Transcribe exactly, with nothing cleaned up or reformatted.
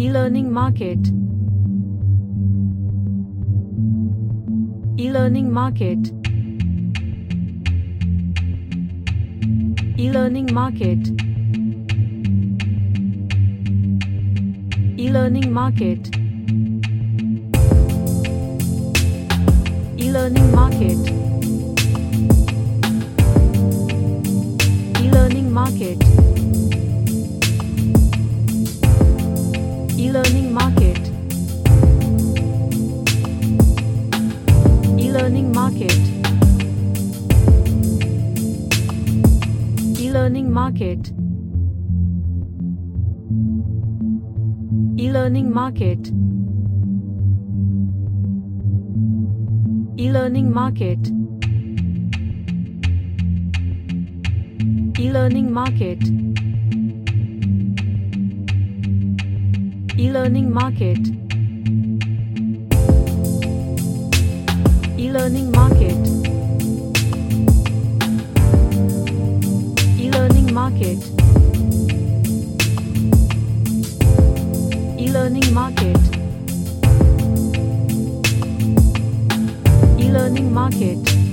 E-learning market. E-learning market. E-learning market. E-learning market. E-learning market. E-learning market. E-learning market. E-learning market. E-learning market. E-learning market. E-learning market. E-learning market. E-learning market. E-learning market. E-learning market. E-learning market. E-learning market.